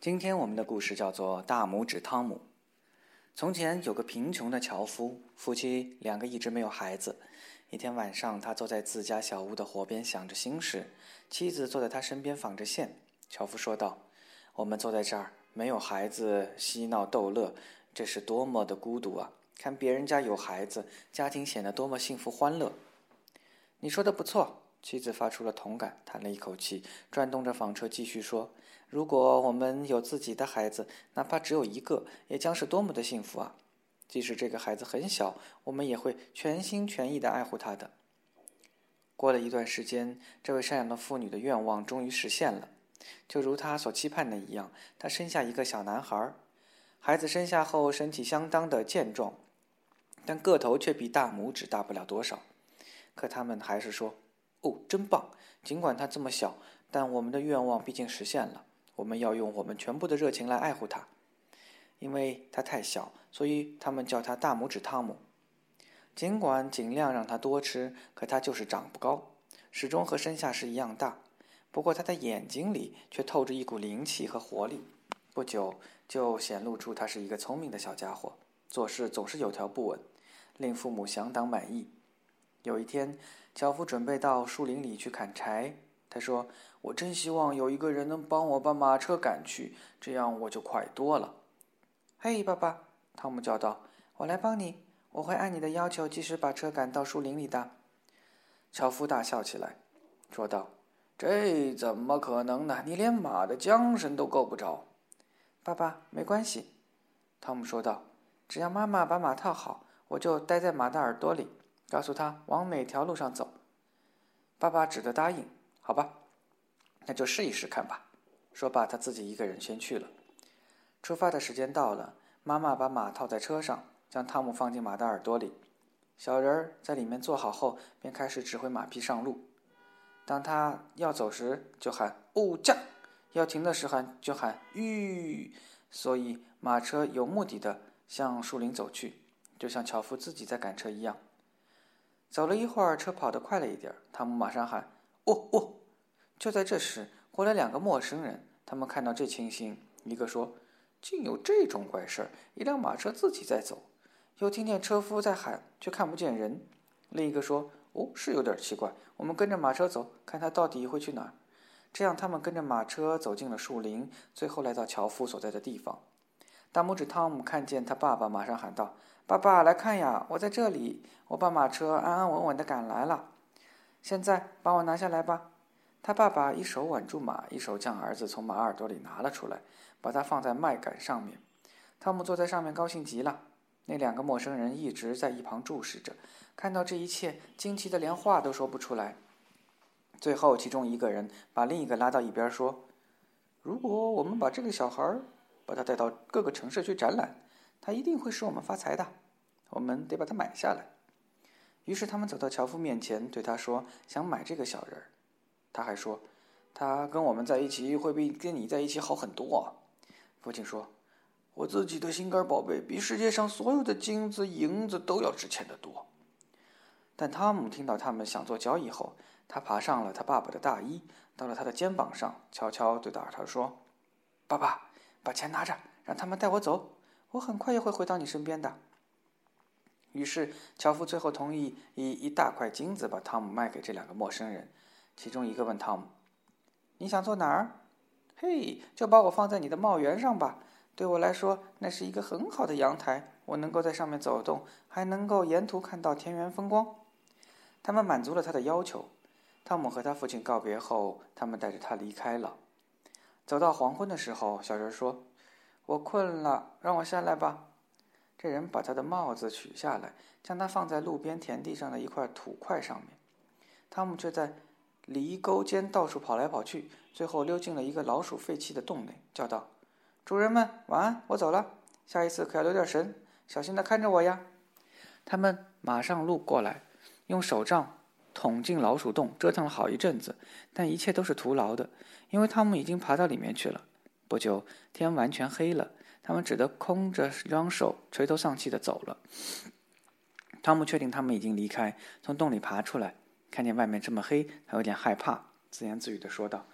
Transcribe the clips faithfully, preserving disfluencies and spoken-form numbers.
今天我们的故事叫做大拇指汤姆。从前有个贫穷的樵夫，夫妻两个一直没有孩子。一天晚上，他坐在自家小屋的火边想着心事，妻子坐在他身边纺着线。樵夫说道：我们坐在这儿，没有孩子，嬉闹逗乐，这是多么的孤独啊！看别人家有孩子，家庭显得多么幸福欢乐。你说的不错，妻子发出了同感，叹了一口气，转动着纺车继续说：如果我们有自己的孩子，哪怕只有一个，也将是多么的幸福啊！即使这个孩子很小，我们也会全心全意地爱护他的。过了一段时间，这位善良的妇女的愿望终于实现了，就如她所期盼的一样，她生下一个小男孩。孩子生下后，身体相当的健壮，但个头却比大拇指大不了多少。可他们还是说：哦，真棒！尽管他这么小，但我们的愿望毕竟实现了。我们要用我们全部的热情来爱护他。因为他太小，所以他们叫他大拇指汤姆。尽管尽量让他多吃，可他就是长不高，始终和生下时一样大。不过他的眼睛里却透着一股灵气和活力，不久就显露出他是一个聪明的小家伙，做事总是有条不紊，令父母相当满意。有一天，樵夫准备到树林里去砍柴。他说：我真希望有一个人能帮我把马车赶去，这样我就快多了。嘿，爸爸，汤姆叫道，我来帮你，我会按你的要求及时把车赶到树林里的。樵夫大笑起来，说道：这怎么可能呢？你连马的缰绳都够不着。爸爸，没关系，汤姆说道，只要妈妈把马套好，我就待在马的耳朵里，告诉他往哪条路上走。爸爸只得答应。好吧，那就试一试看吧。说罢，他自己一个人先去了。出发的时间到了，妈妈把马套在车上，将汤姆放进马的耳朵里。小人儿在里面坐好后，便开始指挥马匹上路。当他要走时，就喊哦驾；要停的时候，就喊吁。所以马车有目的地向树林走去，就像樵夫自己在赶车一样。走了一会儿，车跑得快了一点，汤姆马上喊哦哦！就在这时，过来两个陌生人，他们看到这情形，一个说：竟有这种怪事儿，一辆马车自己在走。又听见车夫在喊，却看不见人。另一个说：哦，是有点奇怪，我们跟着马车走，看他到底会去哪儿。这样他们跟着马车走进了树林，最后来到樵夫所在的地方。大拇指汤姆看见他爸爸，马上喊道：爸爸，来看呀，我在这里，我把马车安安稳稳地赶来了。现在帮我拿下来吧。他爸爸一手挽住马，一手将儿子从马耳朵里拿了出来，把它放在麦秆上面。汤姆坐在上面高兴极了。那两个陌生人一直在一旁注视着，看到这一切，惊奇的连话都说不出来。最后其中一个人把另一个拉到一边说：如果我们把这个小孩把他带到各个城市去展览，他一定会使我们发财的，我们得把他买下来。于是他们走到樵夫面前，对他说想买这个小人。他还说他跟我们在一起会比跟你在一起好很多啊。父亲说：我自己的心肝宝贝比世界上所有的金子银子都要值钱得多。但汤姆听到他们想做交易后，他爬上了他爸爸的大衣，到了他的肩膀上，悄悄对他说：爸爸，把钱拿着，让他们带我走，我很快也会回到你身边的。于是樵夫最后同意以一大块金子把汤姆卖给这两个陌生人。其中一个问汤姆：你想坐哪儿？嘿，就把我放在你的帽檐上吧，对我来说那是一个很好的阳台，我能够在上面走动，还能够沿途看到田园风光。他们满足了他的要求。汤姆和他父亲告别后，他们带着他离开了。走到黄昏的时候，小人说：我困了，让我下来吧。这人把他的帽子取下来，将它放在路边田地上的一块土块上面。汤姆却在犁沟间到处跑来跑去，最后溜进了一个老鼠废弃的洞内，叫道：主人们晚安，我走了，下一次可要留点神，小心地看着我呀。他们马上路过来，用手杖捅进老鼠洞，折腾了好一阵子，但一切都是徒劳的，因为汤姆已经爬到里面去了。不久天完全黑了，他们只得空着双手垂头丧气地走了。汤姆确定他们已经离开，从洞里爬出来，看见外面这么黑，他有点害怕，自言自语地说道：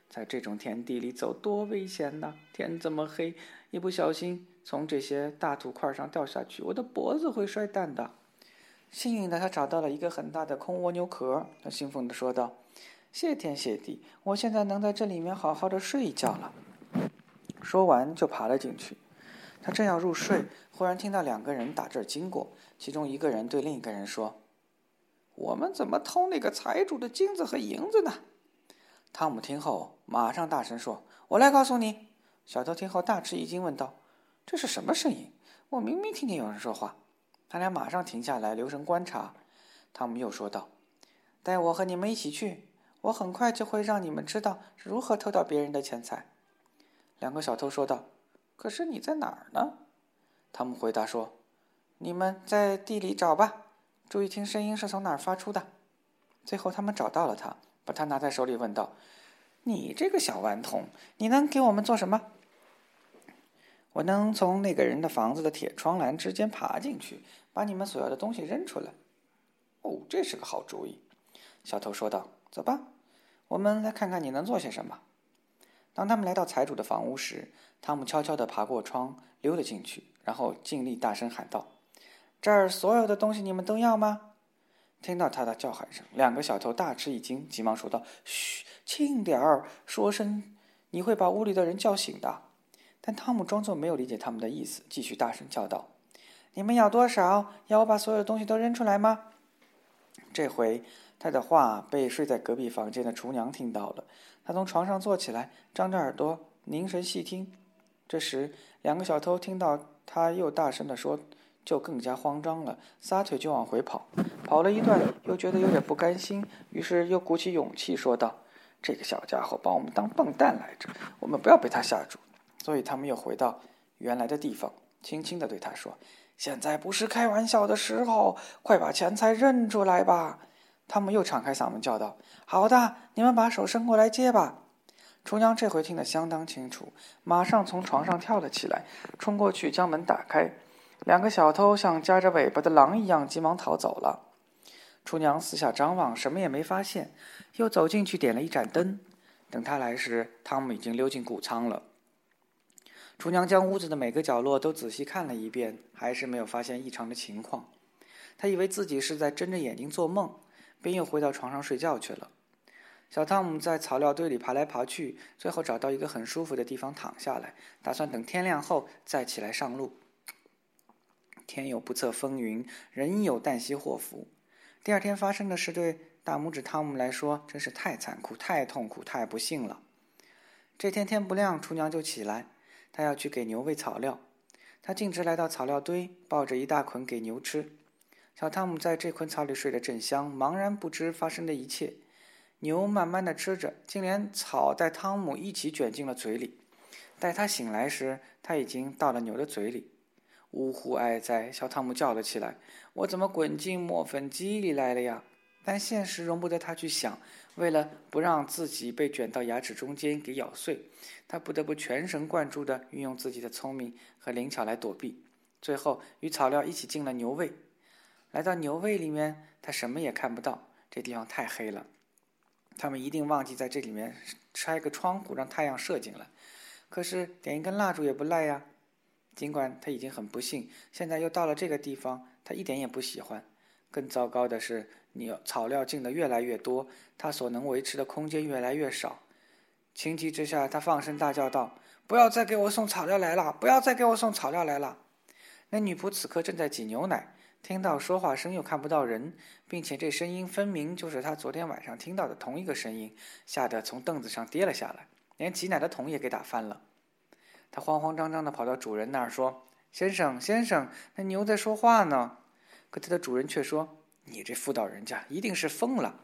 在这种田地里走多危险呐！天这么黑，一不小心从这些大土块上掉下去，我的脖子会摔断的。幸运的他找到了一个很大的空蜗牛壳，他兴奋地说道：谢天谢地，我现在能在这里面好好的睡一觉了。说完就爬了进去。他正要入睡，忽然听到两个人打这儿经过，其中一个人对另一个人说：我们怎么偷那个财主的金子和银子呢？汤姆听后马上大声说：我来告诉你。小偷听后大吃一惊，问道：这是什么声音？我明明听见有人说话。他俩马上停下来留神观察。汤姆又说道：带我和你们一起去，我很快就会让你们知道如何偷到别人的钱财。两个小偷说道：可是你在哪儿呢？汤姆回答说：你们在地里找吧，注意听声音是从哪儿发出的。最后他们找到了他，把他拿在手里问道：你这个小顽童，你能给我们做什么？我能从那个人的房子的铁窗栏之间爬进去，把你们所要的东西扔出来。哦，这是个好主意。小偷说道：走吧，我们来看看你能做些什么。当他们来到财主的房屋时，汤姆悄悄地爬过窗溜了进去，然后尽力大声喊道：这儿所有的东西你们都要吗？听到他的叫喊声，两个小偷大吃一惊，急忙说道：嘘，轻点儿，说声你会把屋里的人叫醒的。但汤姆装作没有理解他们的意思，继续大声叫道：你们要多少？要我把所有的东西都扔出来吗？这回他的话被睡在隔壁房间的厨娘听到了，她从床上坐起来，张着耳朵凝神细听。这时两个小偷听到他又大声地说，就更加慌张了，撒腿就往回跑。跑了一段又觉得有点不甘心，于是又鼓起勇气说道：这个小家伙把我们当笨蛋来着，我们不要被他吓住。所以他们又回到原来的地方，轻轻地对他说：现在不是开玩笑的时候，快把钱财认出来吧。他们又敞开嗓门叫道：好的，你们把手伸过来接吧。厨娘这回听得相当清楚，马上从床上跳了起来，冲过去将门打开。两个小偷像夹着尾巴的狼一样急忙逃走了。厨娘四下张望，什么也没发现，又走进去点了一盏灯。等他来时，汤姆已经溜进谷仓了。厨娘将屋子的每个角落都仔细看了一遍，还是没有发现异常的情况。他以为自己是在睁着眼睛做梦，便又回到床上睡觉去了。小汤姆在草料堆里爬来爬去，最后找到一个很舒服的地方躺下来，打算等天亮后再起来上路。天有不测风云，人有旦夕祸福。第二天发生的事对大拇指汤姆来说真是太残酷、太痛苦、太不幸了。这天天不亮，厨娘就起来，他要去给牛喂草料。他径直来到草料堆，抱着一大捆给牛吃。小汤姆在这捆草里睡得正香，茫然不知发生的一切。牛慢慢地吃着，竟连草带汤姆一起卷进了嘴里。待他醒来时，他已经到了牛的嘴里。呜呼哀哉，小汤姆叫了起来：我怎么滚进磨粉机里来了呀？但现实容不得他去想，为了不让自己被卷到牙齿中间给咬碎，他不得不全神贯注地运用自己的聪明和灵巧来躲避。最后与草料一起进了牛胃。来到牛胃里面，他什么也看不到，这地方太黑了。他们一定忘记在这里面拆个窗户，让太阳射进来。可是点一根蜡烛也不赖呀。尽管他已经很不幸，现在又到了这个地方，他一点也不喜欢。更糟糕的是，你草料进得越来越多，他所能维持的空间越来越少。情急之下，他放声大叫道：不要再给我送草料来了！不要再给我送草料来了！那女仆此刻正在挤牛奶，听到说话声又看不到人，并且这声音分明就是他昨天晚上听到的同一个声音，吓得从凳子上跌了下来，连挤奶的桶也给打翻了。他慌慌张张地跑到主人那儿说：先生先生，那牛在说话呢。可他的主人却说：你这妇道人家一定是疯了。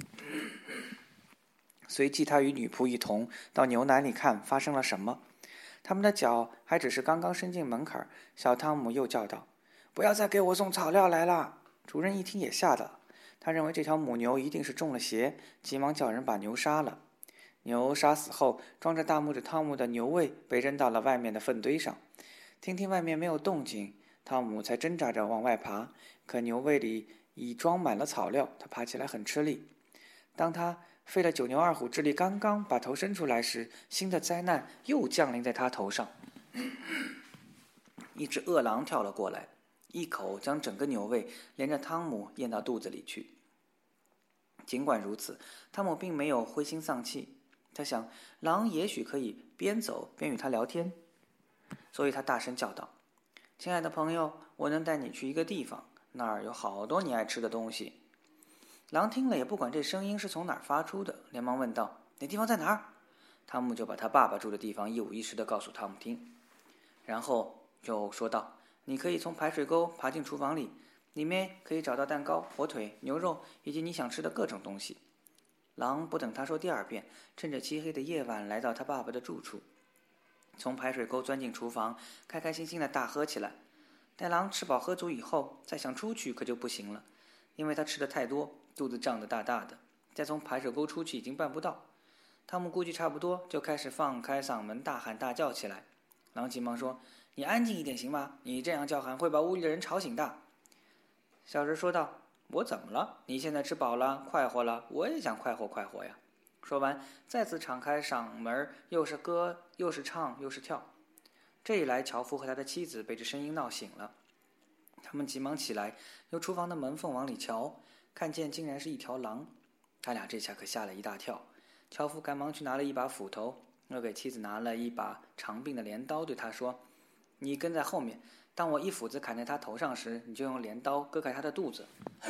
随即他与女仆一同到牛奶里看发生了什么。他们的脚还只是刚刚伸进门槛，小汤姆又叫道：不要再给我送草料来了！主人一听也吓到了，他认为这条母牛一定是中了邪，急忙叫人把牛杀了。牛杀死后，装着大拇指汤姆的牛胃被扔到了外面的粪堆上。听听外面没有动静，汤姆才挣扎着往外爬，可牛胃里已装满了草料，他爬起来很吃力。当他费了九牛二虎之力，刚刚把头伸出来时，新的灾难又降临在他头上。一只饿狼跳了过来，一口将整个牛胃连着汤姆咽到肚子里去。尽管如此，汤姆并没有灰心丧气。他想，狼也许可以边走边与他聊天，所以他大声叫道：“亲爱的朋友，我能带你去一个地方，那儿有好多你爱吃的东西。”狼听了也不管这声音是从哪儿发出的，连忙问道：“那地方在哪儿？”汤姆就把他爸爸住的地方一五一十地告诉汤姆听，然后就说道：“你可以从排水沟爬进厨房里，里面可以找到蛋糕、火腿、牛肉以及你想吃的各种东西。”狼不等他说第二遍，趁着漆黑的夜晚来到他爸爸的住处，从排水沟钻进厨房，开开心心地大喝起来。待狼吃饱喝足以后，再想出去可就不行了，因为他吃的太多，肚子胀得大大的，再从排水沟出去已经办不到。汤姆估计差不多，就开始放开嗓门大喊大叫起来。狼急忙说：“你安静一点行吗？你这样叫喊会把屋里的人吵醒的。”小人说道：“我怎么了？你现在吃饱了，快活了，我也想快活快活呀。”说完，再次敞开嗓门，又是歌，又是唱，又是跳。这一来，樵夫和他的妻子被这声音闹醒了。他们急忙起来，由厨房的门缝往里瞧，看见竟然是一条狼。他俩这下可吓了一大跳。樵夫赶忙去拿了一把斧头，又给妻子拿了一把长柄的镰刀，对他说：“你跟在后面，当我一斧子砍在他头上时，你就用镰刀割开他的肚子。”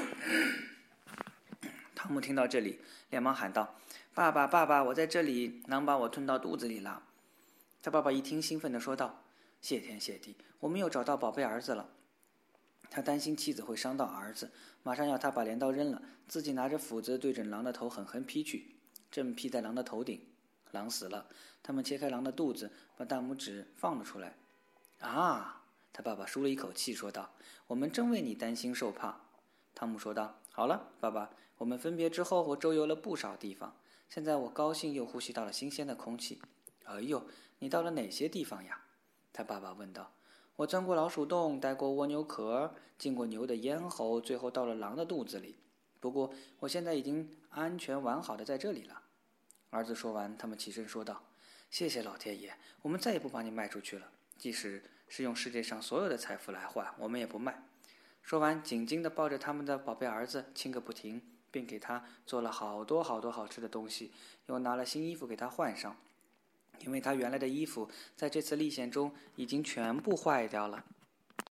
汤姆听到这里，连忙喊道：“爸爸，爸爸，我在这里，狼把我吞到肚子里了。”他爸爸一听，兴奋地说道：“谢天谢地，我们又找到宝贝儿子了。”他担心妻子会伤到儿子，马上要他把镰刀扔了，自己拿着斧子对准狼的头狠狠劈去，正劈在狼的头顶。狼死了，他们切开狼的肚子，把大拇指放了出来。啊！他爸爸舒了一口气，说道：“我们真为你担心受怕。”汤姆说道：“好了，爸爸，我们分别之后，我周游了不少地方，现在我高兴又呼吸到了新鲜的空气。”“哎呦，你到了哪些地方呀？”他爸爸问道。“我钻过老鼠洞，待过蜗牛壳，进过牛的咽喉，最后到了狼的肚子里。不过我现在已经安全完好的在这里了。”儿子说完，他们起身说道：“谢谢老天爷，我们再也不把你卖出去了，即使是用世界上所有的财富来换，我们也不卖。”说完，紧紧地抱着他们的宝贝儿子亲个不停，并给他做了好多好多好吃的东西，又拿了新衣服给他换上，因为他原来的衣服在这次历险中已经全部坏掉了。